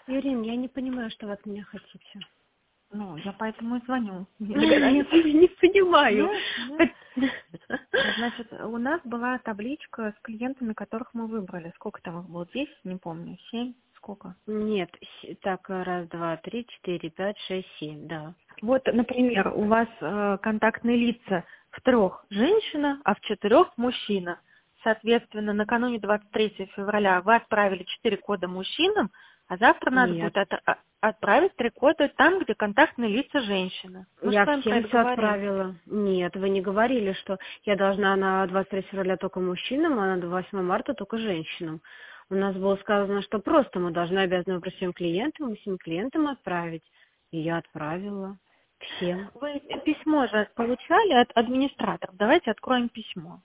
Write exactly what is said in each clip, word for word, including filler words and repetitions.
Ирина, я не понимаю, что вы от меня хотите. Ну, я поэтому и звоню. Я не понимаю. Значит, у нас была табличка с клиентами, которых мы выбрали. Сколько там их было? десять, не помню. семь? Сколько? Нет, с- так, раз, два, три, четыре, пять, шесть, семь, да. Вот, например, у вас э, контактные лица в трех женщина, а в четырех мужчина. Соответственно, накануне двадцать третьего февраля вы отправили четыре кода мужчинам, а завтра надо Нет. будет от- а- отправить три кода там, где контактные лица женщины. Мы же Я с вами про всем это все говорили. отправила. Нет, вы не говорили, что я должна на двадцать третьего февраля только мужчинам, а на восьмого марта только женщинам. У нас было сказано, что просто мы должны обязаны выбрать всем клиентам, и всем клиентам отправить. И я отправила всем. Вы письмо же получали от администраторов. Давайте откроем письмо.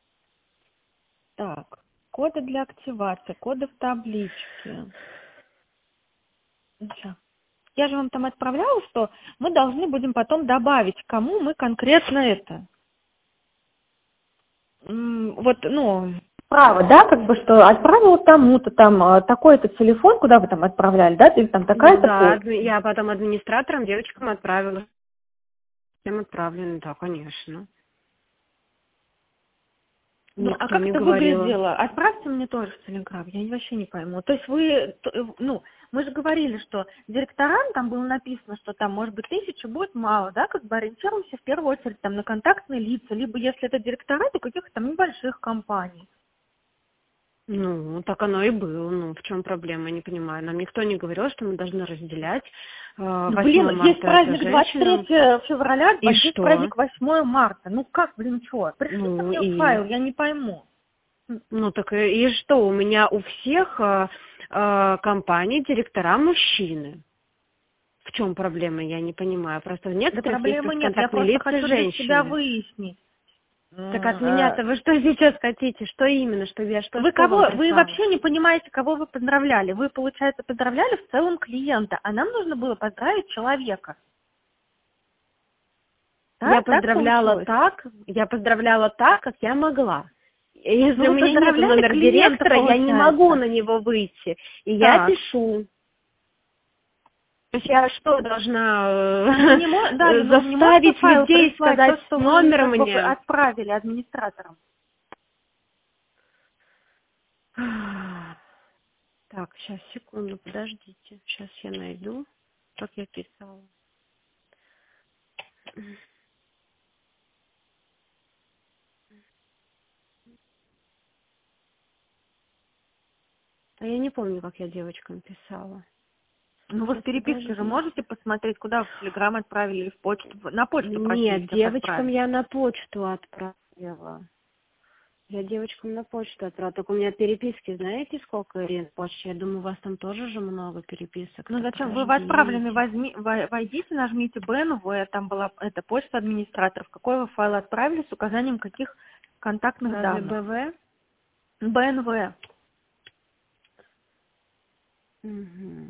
Так, коды для активации, коды в табличке. Сейчас. Я же вам там отправляла, что мы должны будем потом добавить, кому мы конкретно это. М, Вот, ну, право, да, как бы, что отправила тому-то там а, такой-то телефон, куда вы там отправляли, да, или там Ну такая-то да, почта. адми- я потом администраторам, девочкам отправила. Всем отправлено, да, конечно. Ну, а Никто как не это говорил. выглядело? Отправьте мне тоже в Телеграм, я вообще не пойму. То есть вы, т- э, ну, мы же говорили, что директорам там было написано, что там, может быть, тысяча будет мало, да, как бы ориентируемся в первую очередь там на контактные лица, либо если это директора, то каких-то там небольших компаний. Ну, так оно и было. Ну, в чем проблема, я не понимаю. Нам никто не говорил, что мы должны разделять. э, Ну, восьмого блин, есть марта это праздник двадцать женщинам. третьего февраля, а И есть что? праздник восьмого марта. Ну как, блин, что? Пришлите Ну мне и... файл, я не пойму. Ну так и, и что? У меня у всех э, э, компаний директора мужчины. В чем проблема, я не понимаю. Просто в Да некоторых проблемы списках нет, я контактные просто лица хочу для себя женщины. выяснить. Так от М, э, меня-то вы что сейчас хотите? Что именно? Чтобы я что, Вы что вам кого, вы прислала? вообще не понимаете, кого вы поздравляли. Вы, получается, поздравляли в целом клиента, а нам нужно было поздравить человека. Да, Я так поздравляла получилось? так, я поздравляла так, как я могла. Ну, Если у вы меня нет поздравляли номера клиента, директора, я не могу получается. на него выйти. И я Так. пишу. То есть я что, должна Ну, вы э, не мо- Далее, э, ну, вы не можете заставить файл людей прислать, сказать то, что вы номер как бы мне? отправили администраторам? Так, сейчас, секунду, подождите. Сейчас я найду, как я писала. А я не помню, как я девочкам писала. Ну, вы в Сейчас, переписке же подождите. можете посмотреть, куда вы в Телеграм отправили или в почту. На почту просили Нет, всех девочкам отправить. я на почту отправила. Я девочкам на почту отправила. Только у меня переписки, знаете, сколько, Ирина, почте? Я думаю, у вас там тоже же много переписок. Ну, Так, зачем? Вы в отправленный подождите. возьми, во- войдите, нажмите бэ эн вэ, там была эта почта администраторов. Какой вы файл отправили с указанием каких контактных Разве данных? бэ вэ? бэ эн вэ. Угу.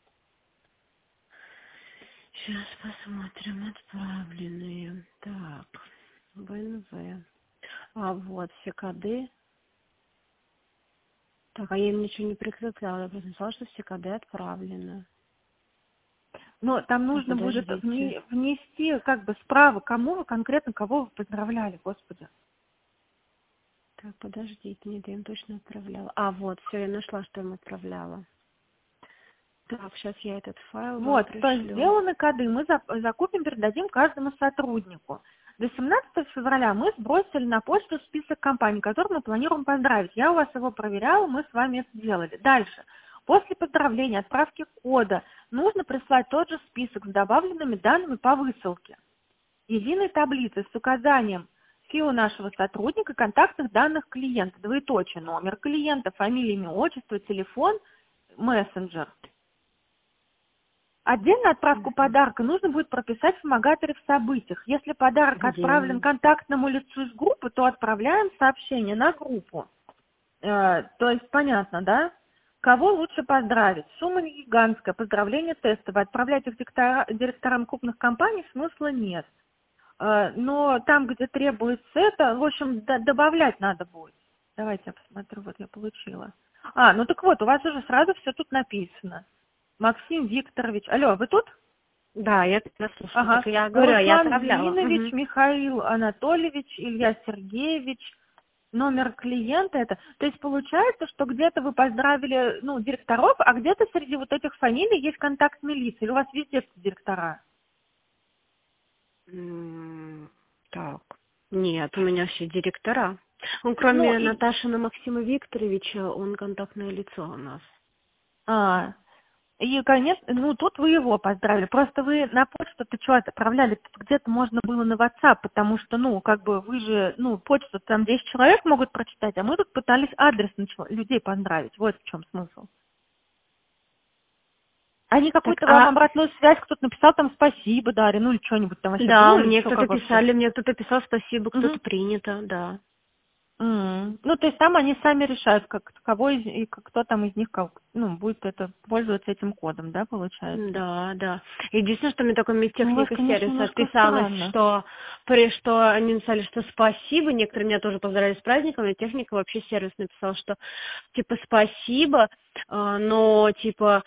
Сейчас посмотрим, отправленные. Так, бэ эн вэ. А вот все коды. Так, а я им ничего не прикрепляла. Я просто написала, что все коды отправлены. Но там Так, нужно будет подождите. вне- внести как бы справа, кому вы конкретно, кого вы поздравляли, господи. Так, подождите, нет, я им точно отправляла. А, вот, все, я нашла, что им отправляла. Так, сейчас я этот файл вам Вот, то есть пришлю. сделаны коды, мы за- закупим, передадим каждому сотруднику. До семнадцатого февраля мы сбросили на почту список компаний, которые мы планируем поздравить. Я у вас его проверяла, мы с вами это сделали. Дальше. После поздравления, отправки кода, нужно прислать тот же список с добавленными данными по высылке. Единой таблицы с указанием фио нашего сотрудника, контактных данных клиента, двоеточие, номер клиента, фамилия, имя, отчество, телефон, мессенджер. Отдельно отправку Мгм. подарка нужно будет прописать в вспомогательных событиях. Если подарок отправлен Где? контактному лицу из группы, то отправляем сообщение на группу. Э, то есть понятно, да? Кого лучше поздравить? Сумма не гигантская, поздравление тестовое. Отправлять их директора- директорам крупных компаний смысла нет. Э, но там, где требуется это, в общем, д- добавлять надо будет. Давайте я посмотрю, вот я получила. А, ну так вот, у вас уже сразу все тут написано. Максим Викторович. Алло, вы тут? Да, я тебя слушаю. Ага. Так я говорю, Руслан я отправляла. Зинович, Мгм. Михаил Анатольевич, Илья Сергеевич, номер клиента это. То есть получается, что где-то вы поздравили, ну, директоров, а где-то среди вот этих фамилий есть контакт милиции, или у вас везде директора? М, Так, нет, у меня все директора. Он Ну, кроме и... Наташина Максима Викторовича, он контактное лицо у нас. А, и, конечно, ну, тут вы его поздравили. Просто вы на почту-то что отправляли? Тут где-то можно было на WhatsApp, потому что, ну, как бы вы же, ну, почту там десять человек могут прочитать, а мы тут пытались адресно чел- людей поздравить. Вот в чем смысл. Они Так, какую-то вам а обратную связь, кто-то написал там спасибо, Дарья, ну или что-нибудь там вообще да, было, или мне что, кто-то как вообще? писали, мне кто-то писал спасибо, кто-то Мгм. принято, да. М. Ну, то есть там они сами решают, как, кого из, и как- кто там из них как, ну, будет это пользоваться этим кодом, да, получается? Да, да. Единственное, что мне только Ну, у вас, медтехника конечно, сервиса немножко отписалась, странно. что при что они написали, что спасибо, некоторые меня тоже поздравили с праздником, и техника вообще сервис написал, что типа спасибо, а, но типа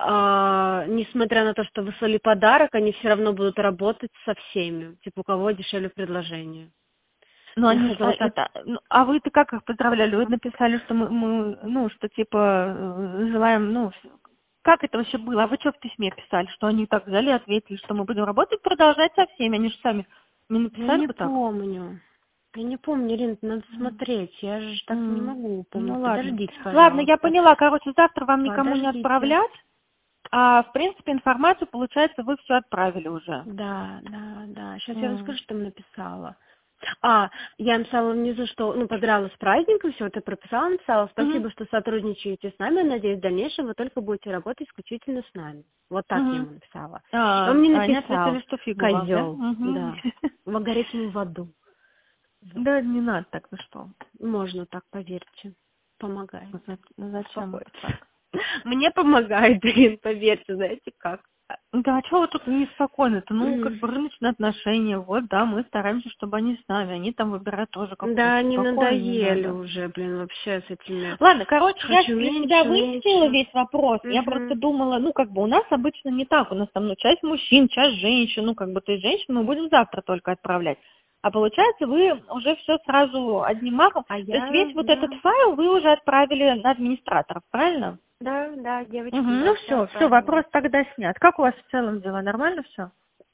а, несмотря на то, что выслали подарок, они все равно будут работать со всеми, типа у кого дешевле предложение. Ну, Я они, ж- а, сказала так. это, ну, а вы-то как их поздравляли? Вы написали, что мы, мы, ну, что типа э, желаем, ну, с- как это вообще было? А вы что в письме писали? Что они так взяли и ответили, что мы будем работать, продолжать со всеми? Они же сами не Я написали не бы так? помню. Я не помню, Ирина, надо М. смотреть. Я же так не М. могу Ну помнить. ладно. Подождите, Ладно, я пожалуйста. поняла. Короче, завтра вам никому не Подождите. отправлять. А в принципе информацию, получается, вы все отправили уже. Да, да, да. Сейчас я вам М. скажу, что там написала. А, я написала внизу, что, ну, поздравила с праздником, все это прописала, написала, Мгм. спасибо, что сотрудничаете с нами, надеюсь, в дальнейшем вы только будете работать исключительно с нами. Вот так я Мгм. ему написала. И он А, мне а они ответили, написал, что фигу вам, да? козел, Мгм. да, в горячем в аду. Вот. Да, не надо так, вы что? Можно так, поверьте. Помогает. Ну, за- ну, зачем это Успокоиться. так? Мне помогает, блин, поверьте, знаете как. Да, а чего вы тут неспокойны-то? Ну, как М. бы рыночные отношения, вот, да, мы стараемся, чтобы они с нами, они там выбирают тоже Да, какую-то, они спокойнее надоели надо. уже, блин, вообще с этими. Ладно, короче, я Хочу для себя меньше, выяснила меньше. весь вопрос. Я просто Угу. думала, ну, как бы у нас обычно не так. У нас там, ну, часть мужчин, часть женщин, ну, как бы, то есть женщин мы будем завтра только отправлять. А получается, вы уже все сразу одним махом. А То есть я, весь вот этот да, файл вы уже отправили на администраторов, правильно? да, да, Угу, девочкам, да, ну все все, все, отправила. вопрос тогда снят. Как у вас в целом дела? Нормально все?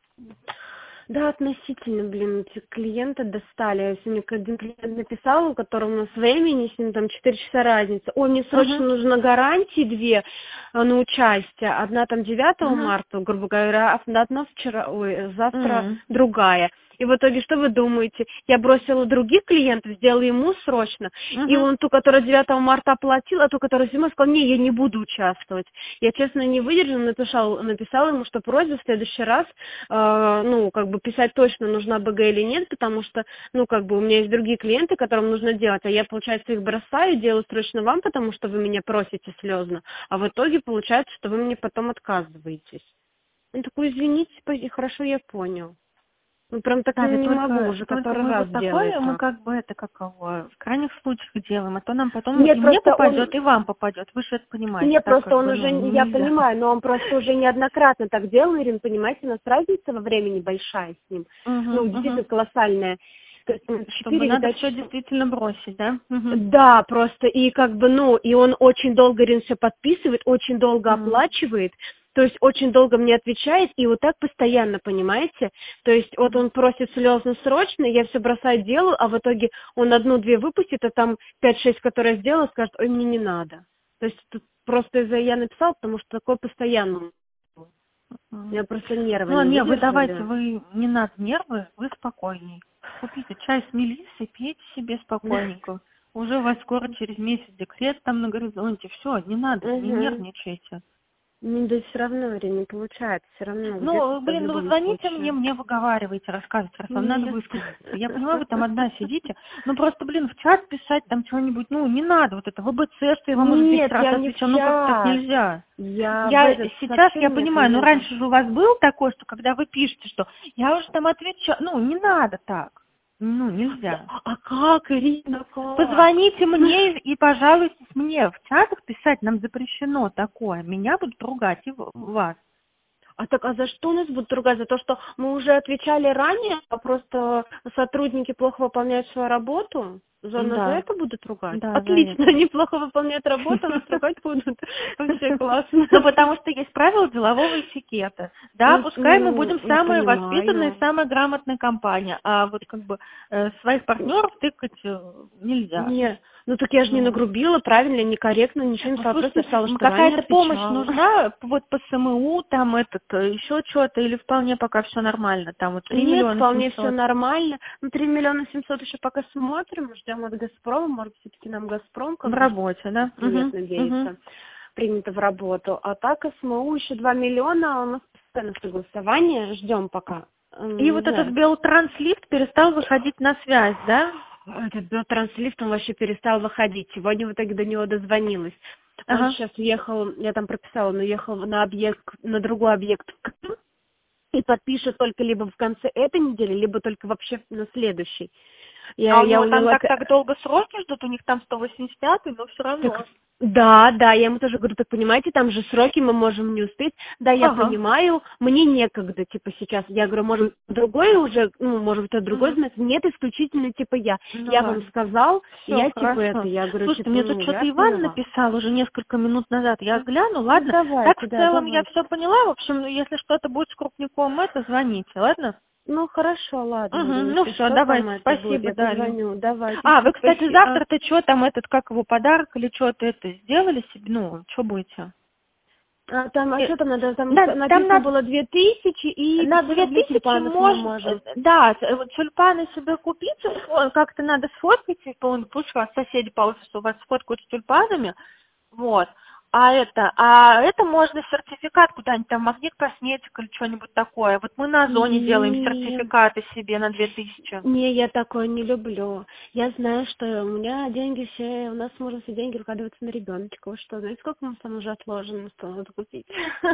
Да, относительно, блин, эти клиенты достали. Я сегодня один клиент написал, у которого у нас времени, с ним там четыре часа разница. Ой, мне Угу, срочно нужно гарантии две э, на участие. Одна там девятого угу, марта, грубо говоря, а одна вчера, ой, завтра угу, другая. И в итоге, что вы думаете? Я бросила других клиентов, сделала ему срочно, и угу. он ту, которая девятого марта оплатил, а ту, которая седьмого, сказал, не, я не буду участвовать. Я, честно, не выдержала, написала, написала ему, что просьба в следующий раз, э, ну, как бы писать точно, нужна БГ или нет, потому что, ну, как бы у меня есть другие клиенты, которым нужно делать, а я, получается, их бросаю, делаю срочно вам, потому что вы меня просите слезно, а в итоге получается, что вы мне потом отказываетесь. Он такой, извините, спа- хорошо, я понял. Ну, прям так Таня, не могу, только, уже только который мы раз вот делает такое, мы так. как бы это, как его, в крайних случаях делаем, а то нам потом и Нет, мне просто попадет, он... и вам попадет. Вы же это понимаете, Нет, так просто как он бы, уже, ну, я нельзя. понимаю, но он просто уже неоднократно так делал, Ирина, понимаете, у нас разница во времени большая с ним. Ну, Угу, действительно угу. колоссальная. То есть Чтобы четыре или надо пять все часов. действительно бросить, да? Угу. Да, просто и как бы, ну, и он очень долго, Ирина, все подписывает, очень долго оплачивает, то есть очень долго мне отвечает, и вот так постоянно, понимаете? То есть вот он просит слезно срочно, я все бросаю, делаю, а в итоге он одну-две выпустит, а там пять-шесть, которые я сделала, скажет, ой, мне не надо. То есть тут просто из-за я написала, потому что такое постоянно. У меня просто нервы Ну, не не, вы давайте, выдержали. вы не надо нервы, вы спокойней. Купите чай с мелиссой, пейте себе спокойненько. Уже у вас скоро через месяц декрет там на горизонте. Все, не надо, не Угу. нервничайте. Ну, да все равно, Ирина, не получается, все равно Ну, где-то в блин, ну вы любом звоните мне, случае. мне выговариваете, рассказываете, раз вам надо Нет. высказаться. Я понимаю, вы там одна сидите, ну просто, блин, в чат писать там что-нибудь, ну не надо вот это, ВБЦ, что я вам уже десять Нет, раз я не в отвечала, ну как так чат. нельзя. Я в Я этот сейчас, я сообщение понимаю, ну комментарий. раньше же у вас был такой, что когда вы пишете, что я уже там отвечаю, ну не надо так. Ну, нельзя. А как, Ирина, как? Позвоните мне и пожалуйтесь мне. В чатах писать нам запрещено такое. Меня будут ругать и вас. А так, а за что нас будут ругать? За то, что мы уже отвечали ранее, а просто сотрудники плохо выполняют свою работу? За, нас Да. за это будут ругать? Да, Отлично, они плохо выполняют работу, а нас ругать будут. Вообще классно. Ну, потому что есть правила делового этикета. Да, Ну, пускай мы ну, будем я самая понимаю. воспитанная, самая грамотная компания, а вот как бы э, своих партнеров тыкать э, нельзя. Не, ну так я же не Ну. нагрубила, правильно, некорректно, ничего не Ну, сказала, просто слушайте, писала, что какая-то ранее помощь отвечала. нужна, вот по СМУ, там этот, э, еще что-то, или вполне пока все нормально, там вот три Нет, миллиона вполне семьсот. все нормально. Ну, три миллиона семьсот еще пока смотрим, ждем от «Газпрома», может, все-таки нам «Газпром» как В бы работе, да? привет, Угу, надеется, угу. принято в работу. А так СМУ еще два миллиона, у нас постоянно согласование, ждем пока. М, И Не вот знаю. этот Белтранслифт перестал выходить на связь, да? Этот биотранслифт, он вообще перестал выходить. Сегодня в итоге до него дозвонилась. Он Ага. сейчас уехал, я там прописала, он уехал на объект, на другой объект в Крым и подпишет только либо в конце этой недели, либо только вообще на следующей. Я, А у я него у там него... так, так долго сроки ждут, у них там сто восемьдесят пятый, но все равно. Так, да, да, я ему тоже говорю, так понимаете, там же сроки, мы можем не успеть. Да, я Ага. понимаю, мне некогда, типа, сейчас. Я говорю, может быть, другой уже, ну, может быть, это другой Угу. знает. Нет, исключительно, типа, я. Ну Я вам ладно. сказал, Все, я, типа, это, хорошо. я говорю, Слушайте, типа, мне тут ну, что-то я Иван поняла. написал уже несколько минут назад. Я гляну, Ну, ладно? Так, давайте, в да, целом я давайте. все поняла. В общем, если что-то будет с крупником, это звоните, ладно? Ну, хорошо, ладно, Угу. Ирина, Ну если все, что, там давайте. это будет, Спасибо, я Дарья. позвоню. Давайте, А, все, вы, кстати, спасибо. А, завтра-то что там, этот, как его, подарок или что-то это сделали себе? Ну, что будете? а там, а Э, что там надо? Там Да, ска- там написано надо было две тысячи и на пятьсот две рублей тысячи тюльпанов мы можно, можем. да, т- вот тюльпаны себе купите, фо- как-то надо сфоткать, типа, он- пусть у вас соседи по офису у вас сфоткают с тюльпанами, вот, а это, а это можно сертификат куда-нибудь, там, магнит косметик или что-нибудь такое, вот мы на Озоне делаем Не, сертификаты себе на две тысячи. не, я такое не люблю. Я знаю, что у меня деньги все, у нас можно все деньги укладываться на ребеночка. Вы что, знаете, сколько у нас там уже отложено, что надо купить?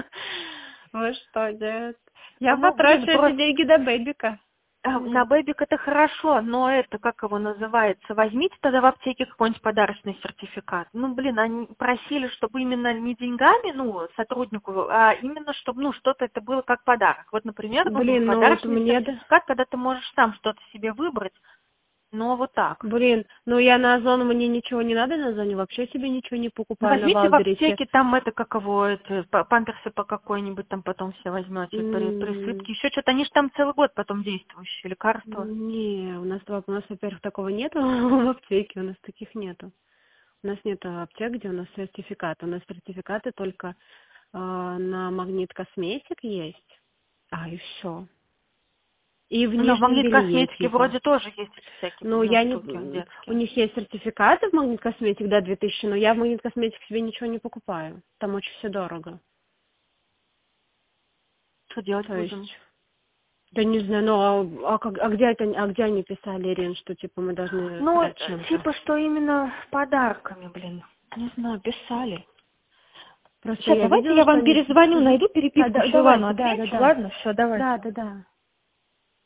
Вы что, нет? Я Ну, блин, потрачу эти просто деньги до бэбика. А, на бэбик это хорошо, но это, как его называется, возьмите тогда в аптеке какой-нибудь подарочный сертификат. Ну, блин, они просили, чтобы именно не деньгами, ну, сотруднику, а именно, чтобы, ну, что-то это было как подарок. Вот, например, нужен Блин, ну вот подарочный мне... да- сертификат, когда ты можешь сам что-то себе выбрать, но вот так. Блин, ну я на Озон, мне ничего не надо на Озоне, вообще себе ничего не Ну, покупаю на возьмите в Валбересе. аптеке там это, как его, это, па- памперсы по какой-нибудь там потом все возьмете, при, М, присыпки, еще что-то, они же там целый год потом действующие, лекарства. Не, у нас, у нас, во-первых, такого нету в аптеке, у нас таких нету. У нас нет аптек, где у нас сертификаты. У нас сертификаты только э, на Магнит Косметик есть, а и все. И в Ну, на нижнем магнит белье косметики типа. вроде тоже есть эти всякие, Ну, ну, я не... штуки У детские. них есть сертификаты в Магнит Косметик, да, две тысячи, но я в Магнит Косметик себе ничего не покупаю. Там очень все дорого. Что делать То будем? есть... Да не знаю, ну а, а, как- а где это, а где они писали, Ирин, что типа мы должны Ну, дать чем-то? типа, что именно подарками, блин. Не знаю, писали. Просто Сейчас, я давайте видела, я что вам они... перезвоню, Мгм. найду А, переписку, да, еще Ивану давайте, да, да, отвечу. да. Ладно, все, давайте. Да, да, да.